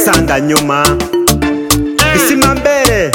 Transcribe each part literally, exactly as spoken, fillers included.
sanga nyuma bisima mbere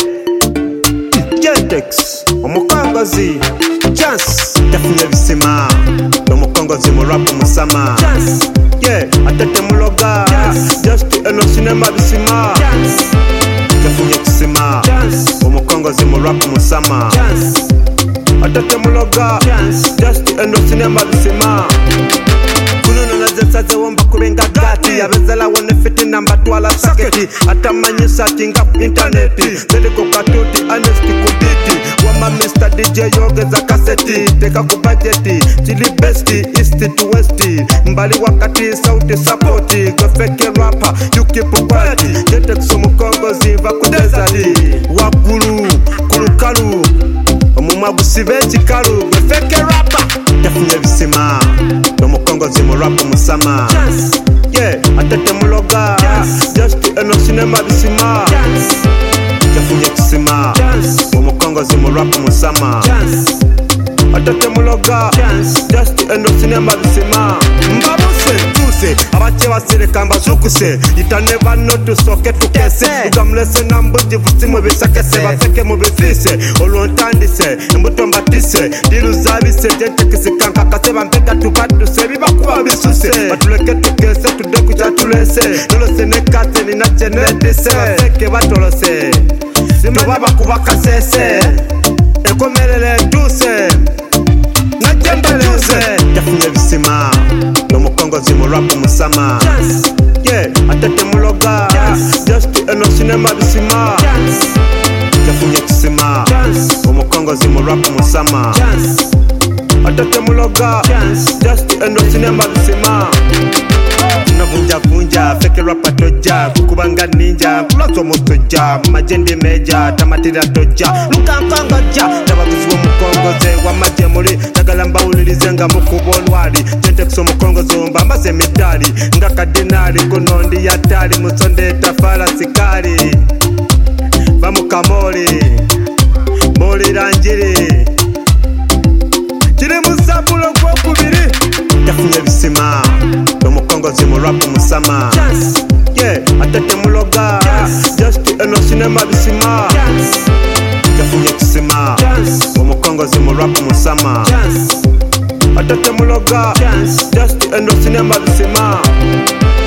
Gentex omukongozi chance tafunye bisima omukongozi mu rap musama chance yeah atete muloga just eno cinema bisima chance tafunye kisima omukongozi mu rap musama chance atete muloga just eno cinema bisima kunono nazetsaze womba kubenga gati abezala wone fiti namba twala saketi atamanyisa kinga interneti zeliko katuti honesty kubiti wama mister D J yogeza kaseti teka ku budgeti chili besti east to west mbali wakati sauti support go fake rapper you keep quality Gentex omukongozi va ku desert wakulu kulukalu omuma gusibenchi kalu go fake rapper tafunye bisima omukongozi mu rap musama yeah atete muloga just eno cinema bisima tafunye kisima omukongozi mu rap musama atete muloga just eno cinema bisima mbabuse tuse abache basireka mbazukuse itane bano tusoke tukese ugamlese nambuji vusimu bisakese baseke mu bifise olontandise imbuto mbatise diluzabise Gentex kanka kaseba mbega tubaduse bibakuba bisuse batuleke tukese tudeku cyatulese nolose nekate ni nacenedise baseke batolose simaba kubaka sese ekomelele duse najendeleze tafunye bisima omukongozi mu rap musama yeah atete muloga just eno cinema bisima tafunye kisima omukongozi mu rap musama atete muloga just eno cinema bisima navunja vunja fake rapper toja kukubanga ninja kulozo motoja majende meja tamatira toja lukankangaja tabaguzi wo mukongoze wa majemuli tagalamba ulilizenga mukubonwali Gentex omukongozi mbambaze mitali ngaka dinari kunondi yatali musonde tafala sikali bamukamoli moli ranjiri chiri musabulo kwa kubiri tafunye bisima omukongozi mu rap musama yeah atete muloga just eno cinema bisima tafunye kisima omukongozi mu rap musama atete muloga just eno cinema bisima